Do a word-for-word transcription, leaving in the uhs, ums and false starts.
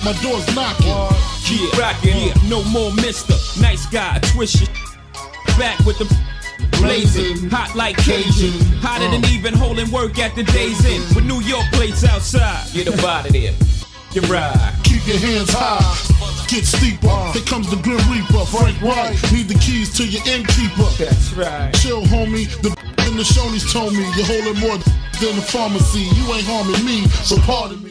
my door's knocking. Keep rockin', yeah, no more mister. Nice guy, twist your back with the blazing, hot like Cajun, hotter than even holding work at the day's end. With New York plates outside, get up out of there, you ride. Keep your hands high, get steeper. Here comes the Grim Reaper, Frank White. Need the keys to your innkeeper. That's right. Chill, homie. The in the Shoney's told me you're holding more than the pharmacy. You ain't harming me, so pardon me.